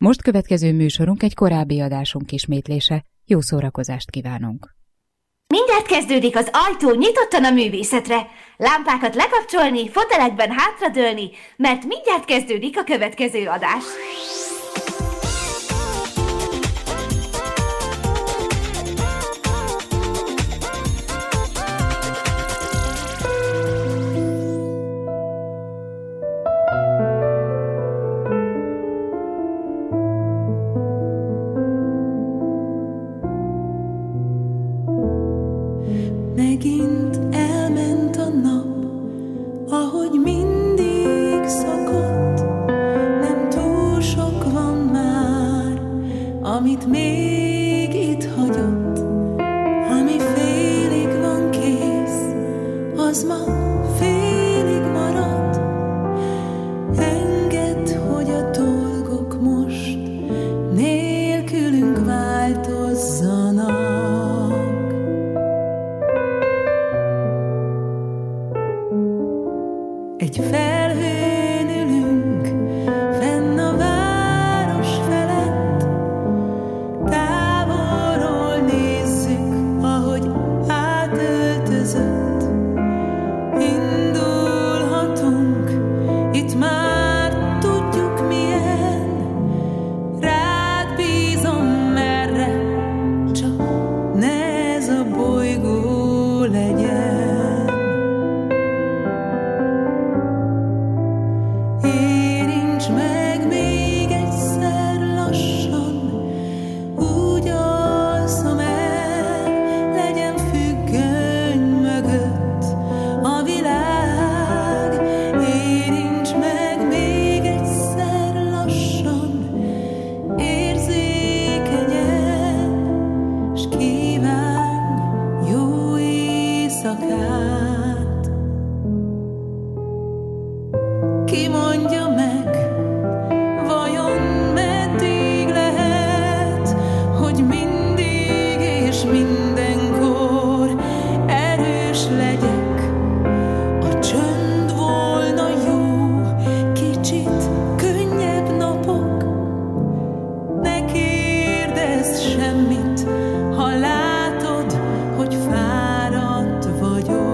Most következő műsorunk egy korábbi adásunk ismétlése. Jó szórakozást kívánunk! Mindjárt kezdődik az ajtó nyitottan a művészetre. Lámpákat lekapcsolni, fotelekben hátradőlni, mert mindjárt kezdődik a következő adás. Megint elment a nap, ahogy mindig szokott. Nem túl sok van már, amit még itt hagyott. Ami félig van kész, az ma félig marad. Engedd, hogy a dolgok most nélkülünk változzanak. Egy felhőn ülünk, fenn a város felett, távolról nézzük, ahogy átöltözött. Indulhatunk, itt már tudjuk milyen, rád bízom merre, csak ne ez a bolygó legyen. Ki mondja meg, vajon meddig lehet, hogy mindig és mindenkor erős legyek? A csönd volna jó, kicsit könnyebb napok. Ne kérdezz semmit, ha látod, hogy fáradt vagyok.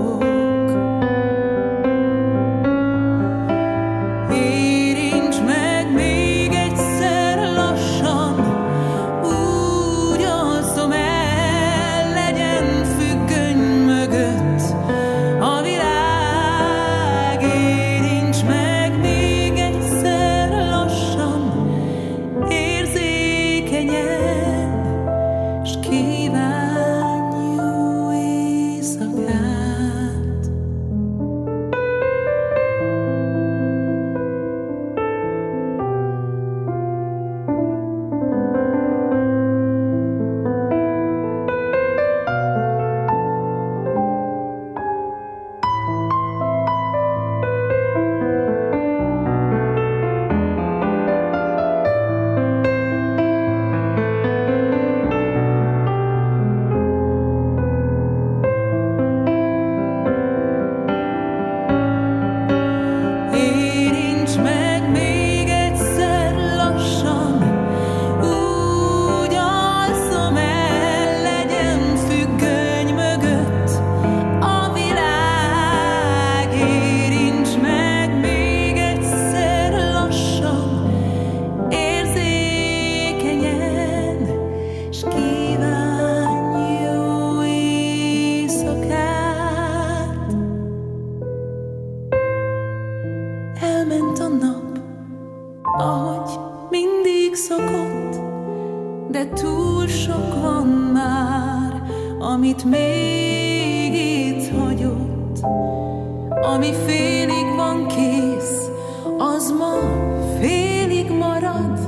Elment a nap, ahogy mindig szokott, de túl sok van már, amit még itt hagyott. Ami félig van kész, az ma félig marad.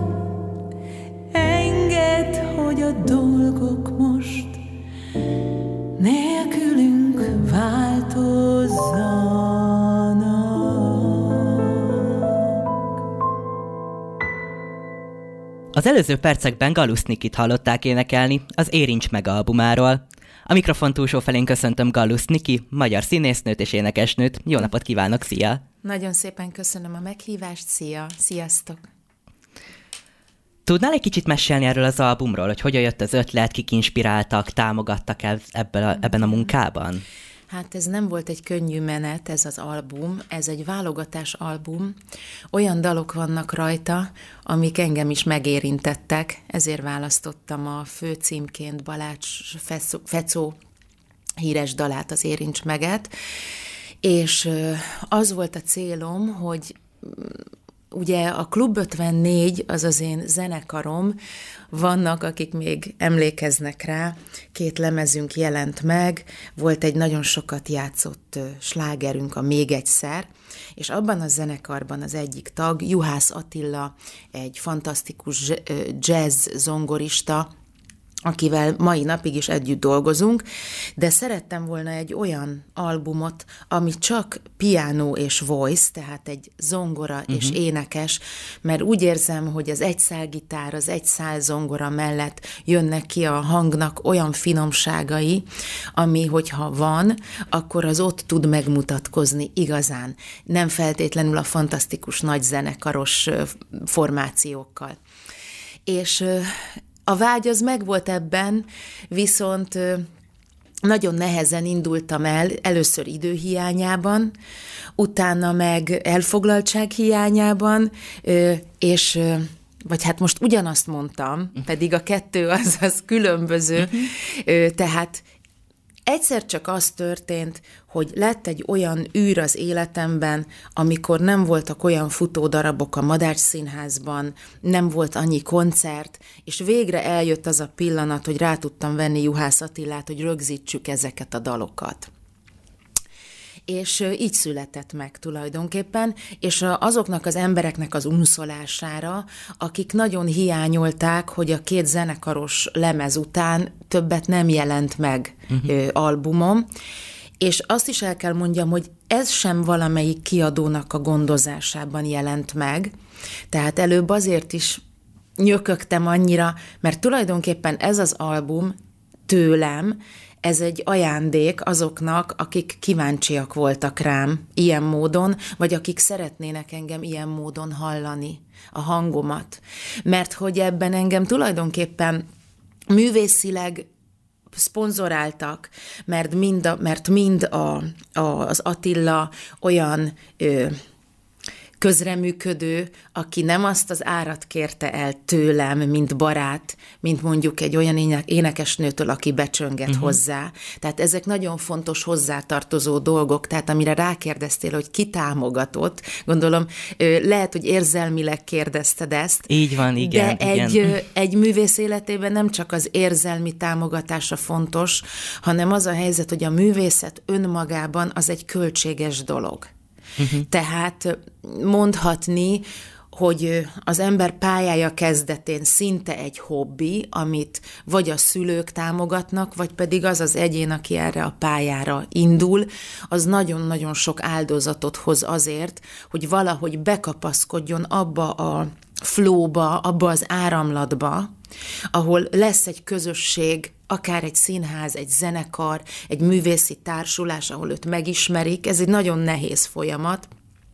Engedd, hogy a dolgok most nélkülünk változzanak. Az előző percekben Gallus Nikit hallották énekelni az Érints meg albumáról. A mikrofon túlsó felén köszöntöm Gallus Niki, magyar színésznőt és énekesnőt. Jó napot kívánok, szia! Nagyon szépen köszönöm a meghívást, szia! Sziasztok! Tudnál egy kicsit mesélni erről az albumról, hogy hogyan jött az ötlet, kik inspiráltak, támogattak ebben a munkában? Hát ez nem volt egy könnyű menet, ez az album, ez egy válogatás album. Olyan dalok vannak rajta, amik engem is megérintettek, ezért választottam a főcímként Balács Fecó híres dalát, az Érints meget, és az volt a célom, hogy ugye a Klub 54, az az én zenekarom, vannak, akik még emlékeznek rá, 2 lemezünk jelent meg, volt egy nagyon sokat játszott slágerünk, a Még egyszer, és abban a zenekarban az egyik tag, Juhász Attila, egy fantasztikus jazz zongorista, akivel mai napig is együtt dolgozunk, de szerettem volna egy olyan albumot, ami csak piano és voice, tehát egy zongora és énekes, mert úgy érzem, hogy az egy szál gitár, az egy szál zongora mellett jönnek ki a hangnak olyan finomságai, ami, hogyha van, akkor az ott tud megmutatkozni igazán, nem feltétlenül a fantasztikus nagy zenekaros formációkkal. És a vágy az megvolt ebben, viszont nagyon nehezen indultam el, először időhiányában, utána meg elfoglaltság hiányában, és vagy hát most ugyanazt mondtam, pedig a kettő az különböző, tehát egyszer csak az történt, hogy lett egy olyan űr az életemben, amikor nem voltak olyan futódarabok a Madách Színházban, nem volt annyi koncert, és végre eljött az a pillanat, hogy rá tudtam venni Juhász Attilát, hogy rögzítsük ezeket a dalokat. És így született meg tulajdonképpen, és azoknak az embereknek az unszolására, akik nagyon hiányolták, hogy a 2 zenekaros lemez után többet nem jelent meg albumom, és azt is el kell mondjam, hogy ez sem valamelyik kiadónak a gondozásában jelent meg, tehát előbb azért is nyökögtem annyira, mert tulajdonképpen ez az album tőlem, ez egy ajándék azoknak, akik kíváncsiak voltak rám ilyen módon, vagy akik szeretnének engem ilyen módon hallani, a hangomat. Mert hogy ebben engem tulajdonképpen művészileg szponzoráltak, mert mind az Attila olyan közreműködő, aki nem azt az árat kérte el tőlem, mint barát, mint mondjuk egy olyan énekesnőtől, aki becsönget hozzá. Tehát ezek nagyon fontos hozzátartozó dolgok, tehát amire rákérdeztél, hogy ki támogatott, gondolom, lehet, hogy érzelmileg kérdezted ezt. Így van, igen. De egy művész életében nem csak az érzelmi támogatása fontos, hanem az a helyzet, hogy a művészet önmagában az egy költséges dolog. Tehát mondhatni, hogy az ember pályája kezdetén szinte egy hobbi, amit vagy a szülők támogatnak, vagy pedig az az egyén, aki erre a pályára indul, az nagyon-nagyon sok áldozatot hoz azért, hogy valahogy bekapaszkodjon abba a flowba, abba az áramlatba, ahol lesz egy közösség, akár egy színház, egy zenekar, egy művészi társulás, ahol őt megismerik. Ez egy nagyon nehéz folyamat.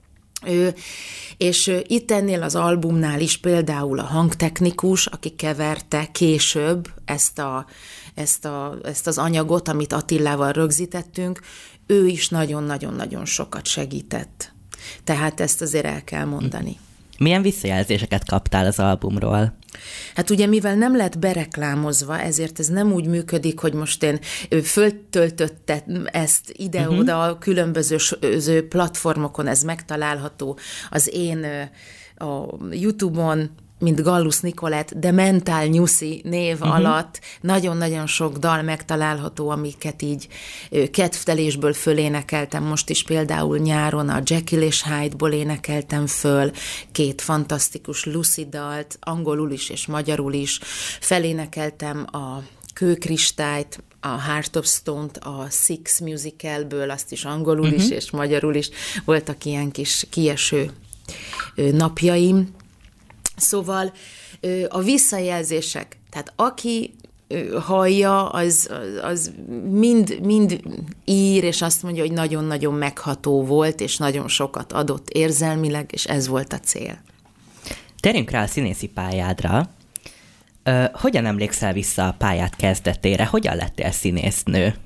És itt ennél az albumnál is például a hangtechnikus, aki keverte később ezt az anyagot, amit Attilával rögzítettünk, ő is nagyon-nagyon-nagyon sokat segített. Tehát ezt azért el kell mondani. Milyen visszajelzéseket kaptál az albumról? Hát ugye, mivel nem lett bereklámozva, ezért ez nem úgy működik, hogy most én föltöltöttem ezt ide-oda, a különböző platformokon ez megtalálható, az én a YouTube-on, mint Gallus Nicolette, de Mentál Nyuszi név alatt nagyon-nagyon sok dal megtalálható, amiket így kedvtelésből fölénekeltem. Most is például nyáron a Jekyll és Hyde-ból énekeltem föl 2 fantasztikus Lucy dalt, angolul is és magyarul is. Felénekeltem a Kőkristályt, a Heart of Stone-t, a Six musicalből, azt is angolul is és magyarul is. Voltak ilyen kis kieső napjaim. Szóval a visszajelzések, tehát aki hallja, az mind ír, és azt mondja, hogy nagyon-nagyon megható volt, és nagyon sokat adott érzelmileg, és ez volt a cél. Térjünk rá a színészi pályádra. Hogyan emlékszel vissza a pályát kezdetére? Hogyan lettél színésznő?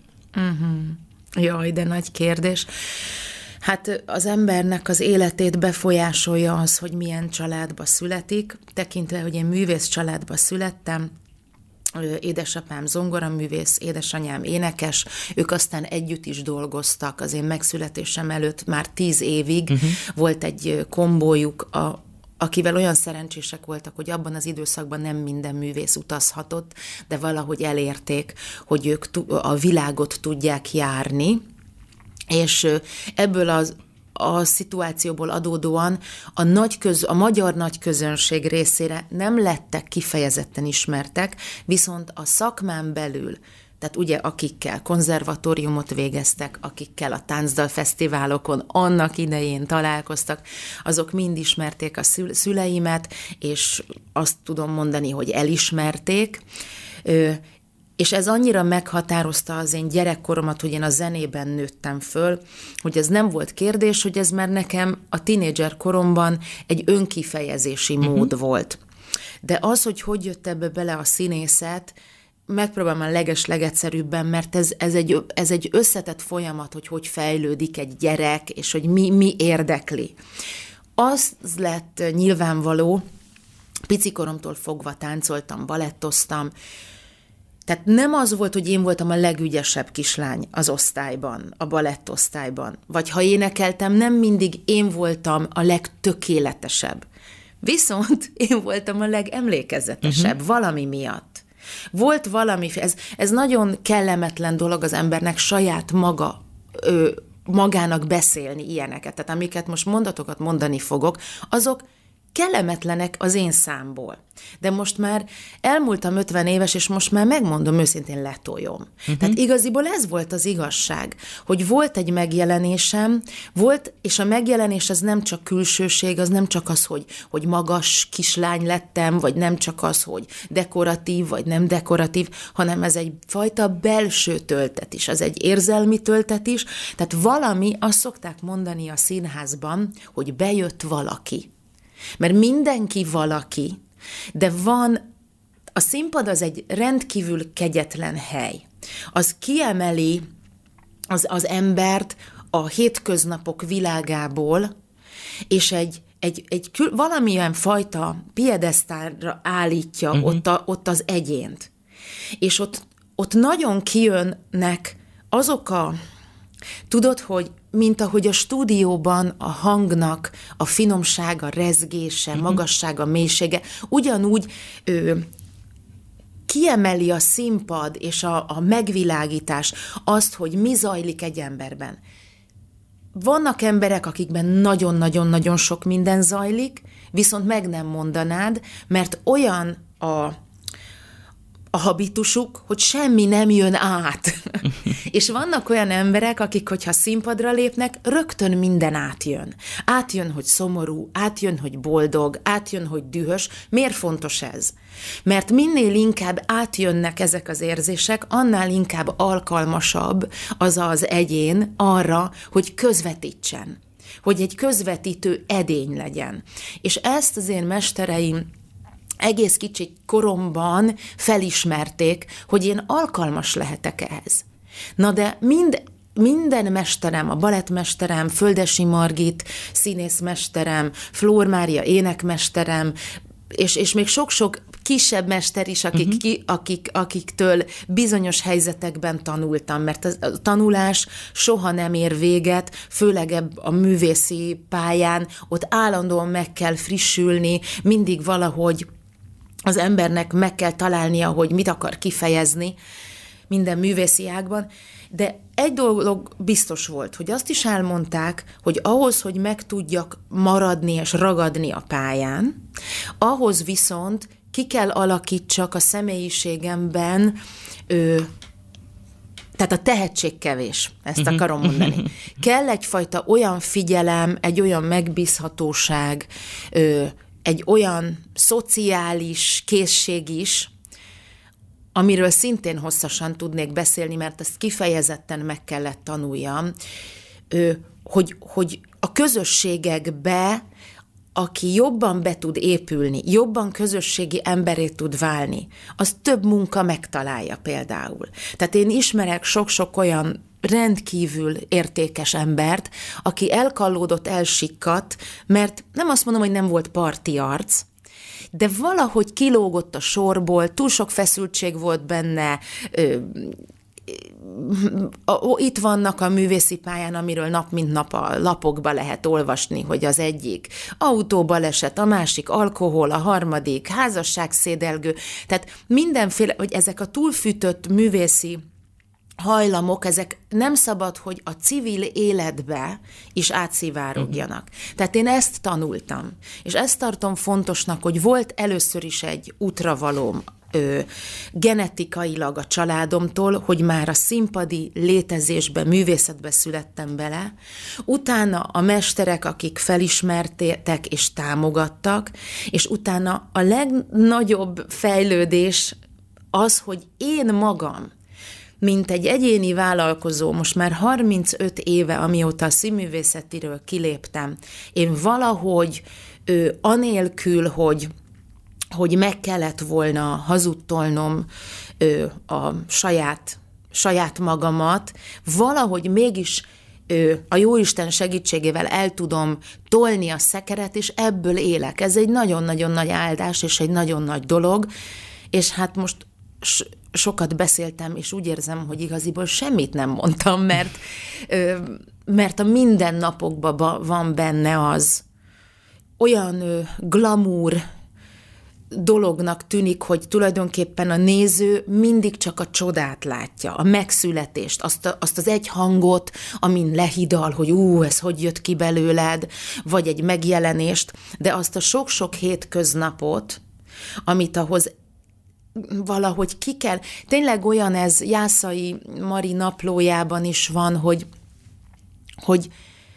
Jaj, de nagy kérdés. Hát az embernek az életét befolyásolja az, hogy milyen családba születik. Tekintve, hogy én művész családba születtem, édesapám zongoraművész, édesanyám énekes, ők aztán együtt is dolgoztak az én megszületésem előtt már 10 évig. Volt egy kombójuk, akivel olyan szerencsések voltak, hogy abban az időszakban nem minden művész utazhatott, de valahogy elérték, hogy ők a világot tudják járni, és ebből a szituációból adódóan a magyar nagyközönség részére nem lettek kifejezetten ismertek, viszont a szakmán belül, tehát ugye akikkel konzervatóriumot végeztek, akikkel a táncdalfesztiválokon annak idején találkoztak, azok mind ismerték a szüleimet, és azt tudom mondani, hogy elismerték, és ez annyira meghatározta az én gyerekkoromat, hogy én a zenében nőttem föl, hogy ez nem volt kérdés, hogy ez már nekem a tínédzser koromban egy önkifejezési mód volt. De az, hogy jött ebbe bele a színészet, megpróbálom a legeslegegyszerűbben, mert ez egy összetett folyamat, hogy fejlődik egy gyerek, és hogy mi érdekli. Az lett nyilvánvaló, picikoromtól fogva táncoltam, balettoztam, tehát nem az volt, hogy én voltam a legügyesebb kislány az osztályban, a balettosztályban, vagy ha énekeltem, nem mindig én voltam a legtökéletesebb. Viszont én voltam a legemlékezetesebb valami miatt. Volt valami, ez nagyon kellemetlen dolog az embernek saját magának beszélni ilyeneket. Tehát amiket most mondatokat mondani fogok, azok kellemetlenek az én számból. De most már elmúltam 50 éves, és most már megmondom őszintén, letoljom. Tehát igaziból ez volt az igazság, hogy volt egy megjelenésem, és a megjelenés az nem csak külsőség, az nem csak az, hogy magas kislány lettem, vagy nem csak az, hogy dekoratív, vagy nem dekoratív, hanem ez egy fajta belső töltet is, az egy érzelmi töltet is, tehát valami, azt szokták mondani a színházban, hogy bejött valaki. Mert mindenki valaki, de a színpad az egy rendkívül kegyetlen hely. Az kiemeli az embert a hétköznapok világából, és valamilyen fajta piedesztálra állítja ott az egyént. És ott nagyon kijönnek azok tudod, hogy mint ahogy a stúdióban a hangnak a finomsága, rezgése, magassága, mélysége, ugyanúgy kiemeli a színpad és a megvilágítás azt, hogy mi zajlik egy emberben. Vannak emberek, akikben nagyon-nagyon-nagyon sok minden zajlik, viszont meg nem mondanád, mert olyan a habitusuk, hogy semmi nem jön át. És vannak olyan emberek, akik, hogyha színpadra lépnek, rögtön minden átjön. Átjön, hogy szomorú, átjön, hogy boldog, átjön, hogy dühös. Miért fontos ez? Mert minél inkább átjönnek ezek az érzések, annál inkább alkalmasabb az egyén arra, hogy közvetítsen. Hogy egy közvetítő edény legyen. És ezt az én mestereim egész kicsi koromban felismerték, hogy én alkalmas lehetek ehhez. Na de minden mesterem, a balettmesterem, Földessy Margit színészmesterem, Flór Mária énekmesterem, és még sok-sok kisebb mester is, akiktől bizonyos helyzetekben tanultam, mert a tanulás soha nem ér véget, főleg a művészi pályán, ott állandóan meg kell frissülni, mindig valahogy az embernek meg kell találnia, hogy mit akar kifejezni minden művészi ágban, de egy dolog biztos volt, hogy azt is elmondták, hogy ahhoz, hogy meg tudjak maradni és ragadni a pályán, ahhoz viszont ki kell alakítsak a személyiségemben, tehát a tehetség kevés, ezt akarom mondani. Kell egyfajta olyan figyelem, egy olyan megbízhatóság, egy olyan szociális készség is, amiről szintén hosszasan tudnék beszélni, mert ezt kifejezetten meg kellett tanuljam, hogy a közösségekbe aki jobban be tud épülni, jobban közösségi emberé tud válni, az több munka megtalálja például. Tehát én ismerek sok-sok olyan rendkívül értékes embert, aki elkallódott, elsikkadt, mert nem azt mondom, hogy nem volt parti arc, de valahogy kilógott a sorból, túl sok feszültség volt benne, itt vannak a művészi pályán, amiről nap mint nap a lapokba lehet olvasni, hogy az egyik autóbaleset, a másik alkohol, a harmadik házasságszédelgő, tehát mindenféle, hogy ezek a túlfűtött művészi hajlamok, ezek nem szabad, hogy a civil életbe is átszivárogjanak. Tehát én ezt tanultam, és ezt tartom fontosnak, hogy volt először is egy útravalóm, genetikailag a családomtól, hogy már a színpadi létezésbe, művészetbe születtem bele, utána a mesterek, akik felismerték és támogattak, és utána a legnagyobb fejlődés az, hogy én magam, mint egy egyéni vállalkozó, most már 35 éve, amióta a színművészetiről kiléptem, én valahogy anélkül, hogy meg kellett volna hazudtolnom a saját magamat, valahogy mégis a Jóisten segítségével el tudom tolni a szekeret, és ebből élek. Ez egy nagyon-nagyon nagy áldás, és egy nagyon nagy dolog, és hát most sokat beszéltem, és úgy érzem, hogy igaziból semmit nem mondtam, mert a mindennapokban van benne az olyan glamour dolognak tűnik, hogy tulajdonképpen a néző mindig csak a csodát látja, a megszületést, azt az egy hangot, amin lehidal, hogy ez hogy jött ki belőled, vagy egy megjelenést, de azt a sok-sok hétköznapot, amit ahhoz valahogy ki kell. Tényleg olyan ez Jászai Mari naplójában is van, hogy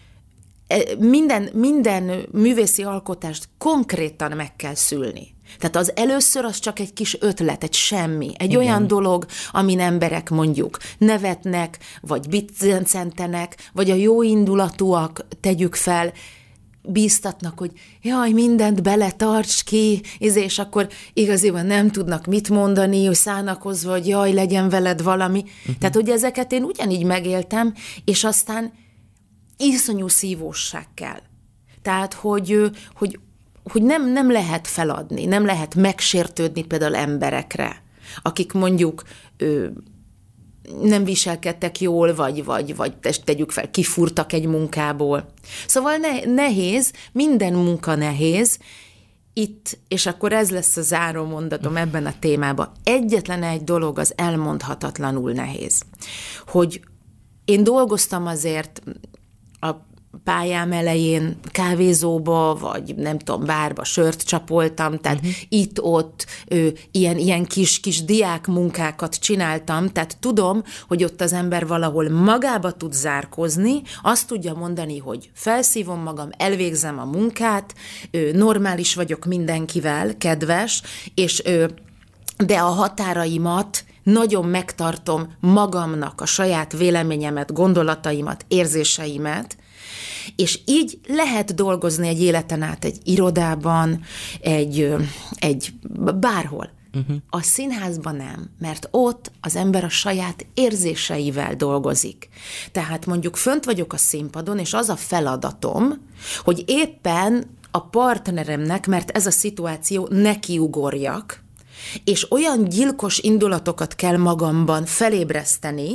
minden művészi alkotást konkrétan meg kell szülni. Tehát az először az csak egy kis ötlet, egy semmi, egy olyan dolog, amin emberek mondjuk nevetnek, vagy biccentenek, vagy a jó indulatúak, tegyük fel, bíztatnak, hogy jaj, mindent beletarts ki, és akkor igaziban nem tudnak mit mondani, hogy szánakozva, hogy jaj, legyen veled valami. Tehát, hogy ezeket én ugyanígy megéltem, és aztán iszonyú szívóság kell. Tehát, hogy nem lehet feladni, nem lehet megsértődni például emberekre, akik mondjuk nem viselkedtek jól, vagy tegyük fel, kifúrtak egy munkából. Szóval nehéz, minden munka nehéz, itt, és akkor ez lesz a záró mondatom ebben a témában, egyetlen egy dolog az elmondhatatlanul nehéz. Hogy én dolgoztam azért a pályám elején kávézóba, vagy nem tudom, bárba sört csapoltam, tehát itt-ott ilyen kis diák munkákat csináltam, tehát tudom, hogy ott az ember valahol magába tud zárkozni, azt tudja mondani, hogy felszívom magam, elvégzem a munkát, normális vagyok mindenkivel, kedves, és de a határaimat nagyon megtartom magamnak, a saját véleményemet, gondolataimat, érzéseimet, és így lehet dolgozni egy életen át egy irodában, egy bárhol. A színházban nem, mert ott az ember a saját érzéseivel dolgozik. Tehát mondjuk fönt vagyok a színpadon, és az a feladatom, hogy éppen a partneremnek, mert ez a szituáció, nekiugorjak, és olyan gyilkos indulatokat kell magamban felébreszteni,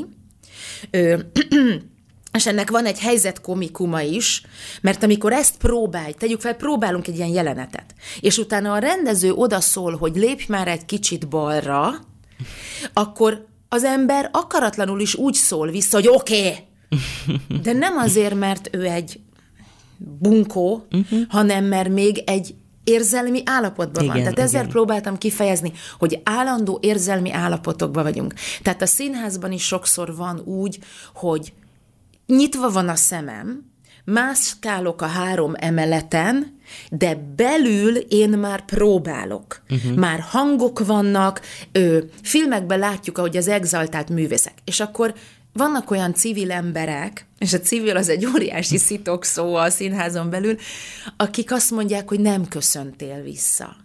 és ennek van egy helyzetkomikuma is, mert amikor ezt tegyük fel, próbálunk egy ilyen jelenetet, és utána a rendező odaszól, hogy lépj már egy kicsit balra, akkor az ember akaratlanul is úgy szól vissza, hogy oké. De nem azért, mert ő egy bunkó, hanem mert még egy érzelmi állapotban van. Tehát ezzel próbáltam kifejezni, hogy állandó érzelmi állapotokban vagyunk. Tehát a színházban is sokszor van úgy, hogy nyitva van a szemem, mászkálok a 3 emeleten, de belül én már próbálok. Már hangok vannak, filmekben látjuk, ahogy az exaltált művészek. És akkor vannak olyan civil emberek, és a civil az egy óriási szitokszó a színházon belül, akik azt mondják, hogy nem köszöntél vissza.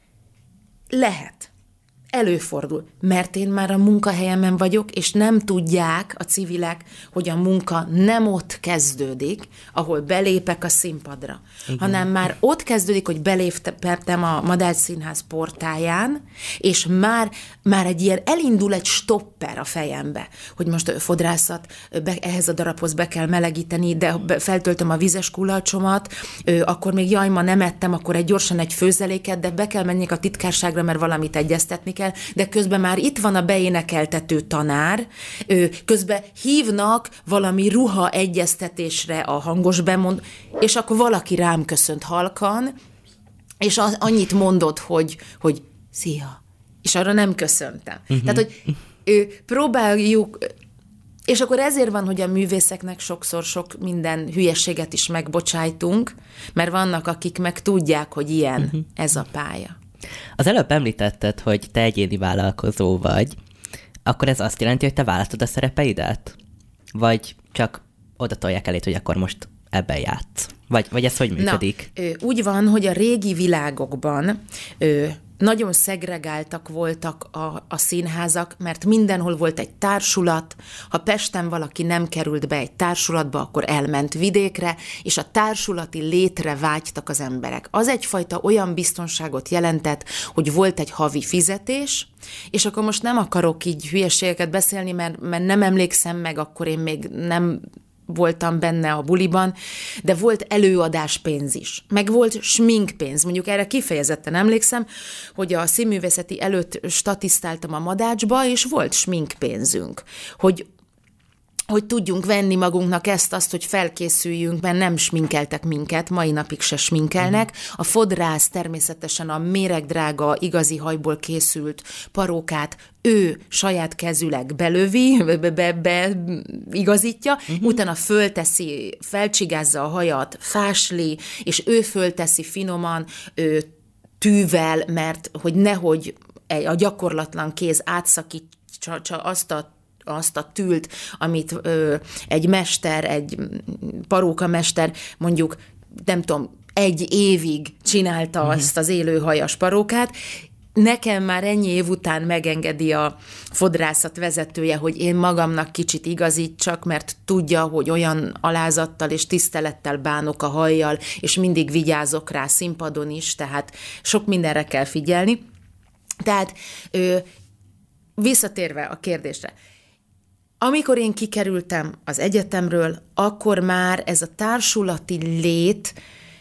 Lehet. Előfordul, mert én már a munkahelyemen vagyok, és nem tudják a civilek, hogy a munka nem ott kezdődik, ahol belépek a színpadra, igen, hanem már ott kezdődik, hogy beléptem a Madách Színház portáján, és már egy ilyen elindul egy stopper a fejembe, hogy most fodrászat, ehhez a darabhoz be kell melegíteni, de feltöltöm a vizes kulacsomat, akkor még jaj, ma nem ettem, akkor gyorsan egy főzeléket, de be kell menjek a titkárságra, mert valamit egyeztetni kell, de közben már itt van a beénekeltető tanár, közben hívnak valami ruha egyeztetésre a hangos bemond, és akkor valaki rám köszönt halkan, és annyit mondott, hogy szia, és arra nem köszöntem. Tehát, hogy próbáljuk, és akkor ezért van, hogy a művészeknek sokszor sok minden hülyességet is megbocsájtunk, mert vannak, akik meg tudják, hogy ilyen ez a pálya. Az előbb említetted, hogy te egyéni vállalkozó vagy, akkor ez azt jelenti, hogy te választod a szerepeidet? Vagy csak oda tolják elét, hogy akkor most ebben játsz? Vagy ez hogy működik? Na, úgy van, hogy a régi világokban nagyon szegregáltak voltak a színházak, mert mindenhol volt egy társulat, ha Pesten valaki nem került be egy társulatba, akkor elment vidékre, és a társulati létre vágytak az emberek. Az egyfajta olyan biztonságot jelentett, hogy volt egy havi fizetés, és akkor most nem akarok így hülyeségeket beszélni, mert nem emlékszem meg, akkor én még nem voltam benne a buliban, de volt előadáspénz is, meg volt sminkpénz. Mondjuk erre kifejezetten emlékszem, hogy a színművészeti előtt statisztáltam a Madácsba, és volt sminkpénzünk, hogy tudjunk venni magunknak azt, hogy felkészüljünk, mert nem sminkeltek minket, mai napig se sminkelnek. A fodrász természetesen a méregdrága, igazi hajból készült parókát ő saját kezüleg belövi, beigazítja, utána fölteszi, felcsigázza a hajat, fásli, és ő fölteszi finoman tűvel, mert hogy nehogy a gyakorlatlan kéz átszakítsa azt a tült, amit egy mester, egy parókamester mondjuk, nem tudom, 1 évig csinálta azt az élőhajas parókát. Nekem már ennyi év után megengedi a fodrászat vezetője, hogy én magamnak kicsit igazítsak, mert tudja, hogy olyan alázattal és tisztelettel bánok a hajjal, és mindig vigyázok rá színpadon is, tehát sok mindenre kell figyelni. Tehát visszatérve a kérdésre, amikor én kikerültem az egyetemről, akkor már ez a társulati lét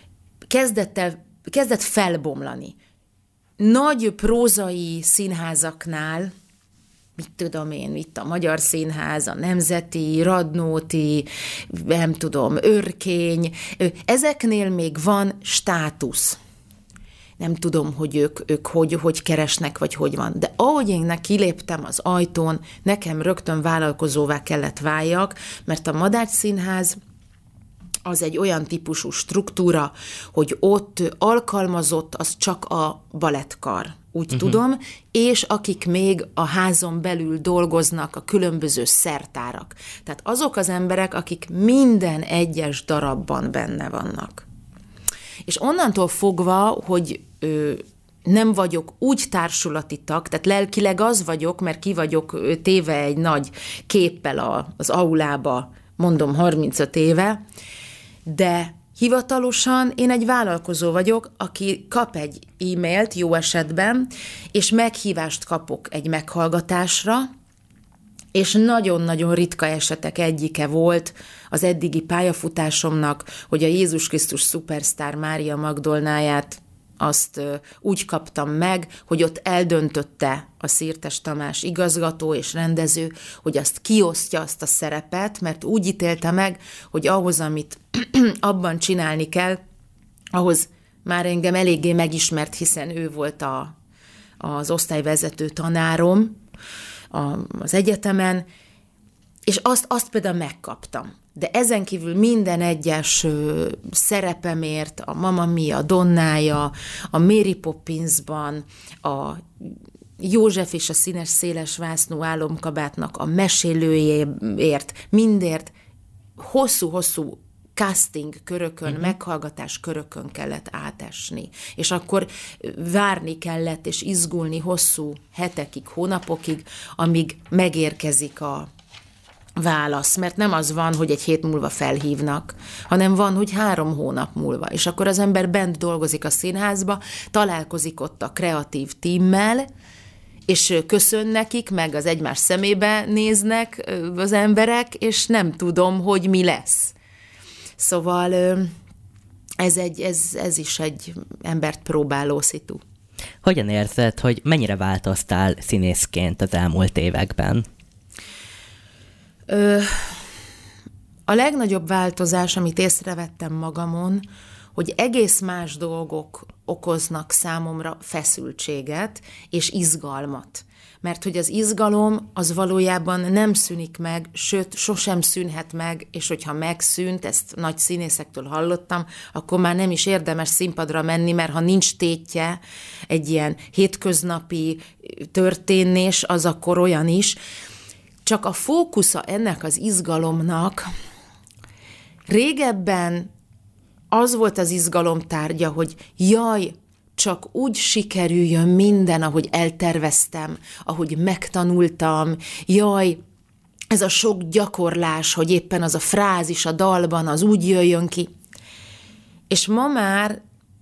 kezdett felbomlani. Nagy prózai színházaknál, mit tudom én, itt a Magyar Színház, a Nemzeti, Radnóti, nem tudom, Örkény, ezeknél még van státusz. Nem tudom, hogy ők hogy keresnek, vagy hogy van. De ahogy én kiléptem az ajtón, nekem rögtön vállalkozóvá kellett váljak, mert a Madách Színház az egy olyan típusú struktúra, hogy ott alkalmazott az csak a balettkar, úgy tudom, és akik még a házon belül dolgoznak, a különböző szertárak. Tehát azok az emberek, akik minden egyes darabban benne vannak. És onnantól fogva, hogy nem vagyok úgy társulati tag, tehát lelkileg az vagyok, mert ki vagyok téve egy nagy képpel az aulába, mondom 35 éve, de hivatalosan én egy vállalkozó vagyok, aki kap egy e-mailt jó esetben, és meghívást kapok egy meghallgatásra, és nagyon-nagyon ritka esetek egyike volt az eddigi pályafutásomnak, hogy a Jézus Krisztus szupersztár Mária Magdolnáját azt úgy kaptam meg, hogy ott eldöntötte a Szirtes Tamás igazgató és rendező, hogy azt kiosztja azt a szerepet, mert úgy ítélte meg, hogy ahhoz, amit abban csinálni kell, ahhoz már engem eléggé megismert, hiszen ő volt az osztályvezető tanárom az egyetemen, és azt például megkaptam. De ezen kívül minden egyes szerepemért, a Mamma Mia, Donnája, a Mary Poppinsban, József és a színes széles vásznú álomkabátnak a mesélőjéért, mindért hosszú-hosszú casting körökön, meghallgatás körökön kellett átesni. És akkor várni kellett, és izgulni hosszú hetekig, hónapokig, amíg megérkezik a válasz. Mert nem az van, hogy egy hét múlva felhívnak, hanem van, hogy 3 hónap múlva. És akkor az ember bent dolgozik a színházba, találkozik ott a kreatív tímmel, és köszön nekik, meg az egymás szemébe néznek az emberek, és nem tudom, hogy mi lesz. Szóval ez is egy embert próbáló szitu. Hogyan érzed, hogy mennyire változtál színészként az elmúlt években? A legnagyobb változás, amit észrevettem magamon, hogy egész más dolgok okoznak számomra feszültséget és izgalmat. Mert hogy az izgalom az valójában nem szűnik meg, sőt, sosem szűnhet meg, és hogyha megszűnt, ezt nagy színészektől hallottam, akkor már nem is érdemes színpadra menni, mert ha nincs tétje, egy ilyen hétköznapi történés, az akkor olyan is. Csak a fókusza ennek az izgalomnak régebben az volt az izgalom tárgya, hogy jaj, csak úgy sikerüljön minden, ahogy elterveztem, ahogy megtanultam, jaj, ez a sok gyakorlás, hogy éppen az a frázis a dalban, az úgy jöjjön ki. És ma már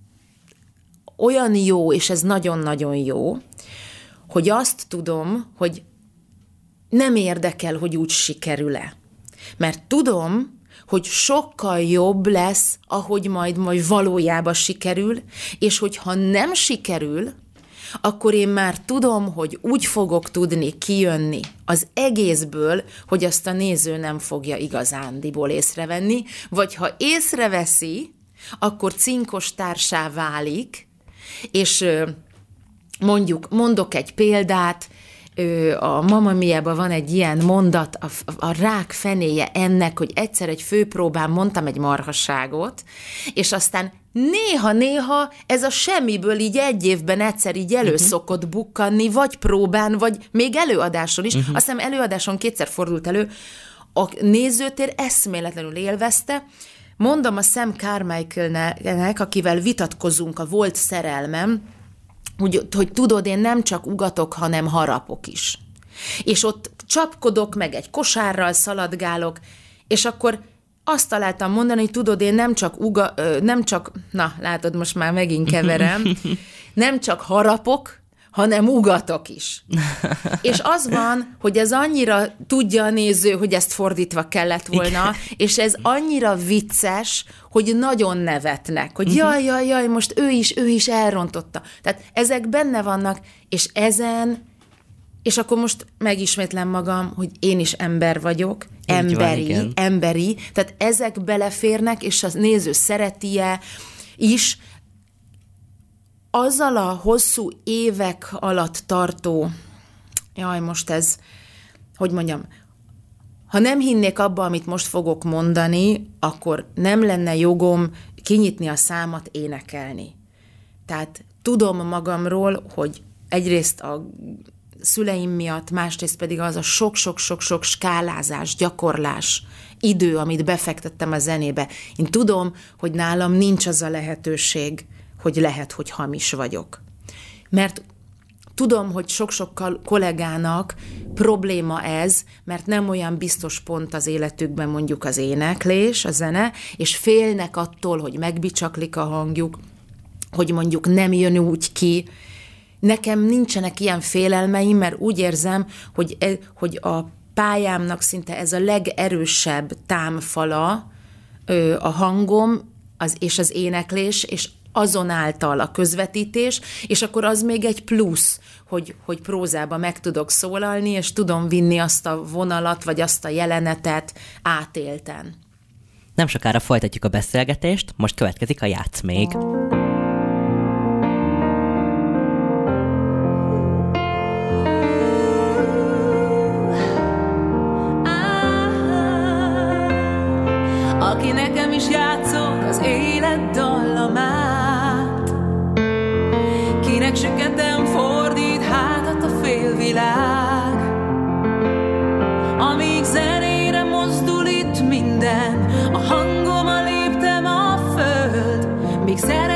olyan jó, és ez nagyon-nagyon jó, hogy azt tudom, hogy nem érdekel, hogy úgy sikerül-e. Mert tudom, hogy sokkal jobb lesz, ahogy majd valójában sikerül, és hogyha nem sikerül, akkor én már tudom, hogy úgy fogok tudni kijönni az egészből, hogy azt a néző nem fogja igazándiból észrevenni, vagy ha észreveszi, akkor cinkos társá válik, és mondok egy példát, a Mamma Mia-ban van egy ilyen mondat, a rák fenéje ennek, hogy egyszer egy főpróbán mondtam egy marhasságot, és aztán néha ez a semmiből így egy évben egyszer így elő szokott bukkanni, vagy próbán, vagy még előadáson is. Azt hiszem előadáson 2-szer fordult elő, a nézőtér eszméletlenül élvezte. Mondom a Sam Carmichaelnek, akivel vitatkozunk, a volt szerelmem, hogy tudod, én nem csak ugatok, hanem harapok is. És ott csapkodok, meg egy kosárral szaladgálok, és akkor azt találtam mondani, hogy tudod, én nem csak, na látod, most már megint keverem, nem csak harapok, hanem ugatok is. És az van, hogy ez annyira tudja a néző, hogy ezt fordítva kellett volna, és ez annyira vicces, hogy nagyon nevetnek, hogy jaj, most ő is elrontotta. Tehát ezek benne vannak, és és akkor most megismétlem magam, hogy én is ember vagyok, emberi, tehát ezek beleférnek, és a néző szereti-e is, azzal a hosszú évek alatt tartó, most ez, hogy mondjam, ha nem hinnék abba, amit most fogok mondani, akkor nem lenne jogom kinyitni a számat, énekelni. Tehát tudom magamról, hogy egyrészt a szüleim miatt, másrészt pedig az a sok-sok-sok-sok skálázás, gyakorlás, idő, amit befektettem a zenébe. Én tudom, hogy nálam nincs az a lehetőség, hogy lehet, hogy hamis vagyok. Mert tudom, hogy sok-sok kollégának probléma ez, mert nem olyan biztos pont az életükben mondjuk az éneklés, a zene, és félnek attól, hogy megbicsaklik a hangjuk, hogy mondjuk nem jön úgy ki. Nekem nincsenek ilyen félelmeim, mert úgy érzem, hogy a pályámnak szinte ez a legerősebb támfala a hangom és az éneklés, és azonáltal a közvetítés, és akkor az még egy plusz, hogy prózába meg tudok szólalni, és tudom vinni azt a vonalat, vagy azt a jelenetet átélten. Nem sokára folytatjuk a beszélgetést, most következik a Játsz még. Aki nekem is játszol az élet dallamát, kinek süketem fordít hátat a világ. Amíg zenére mozdul itt minden, a hangommal léptem a föld, míg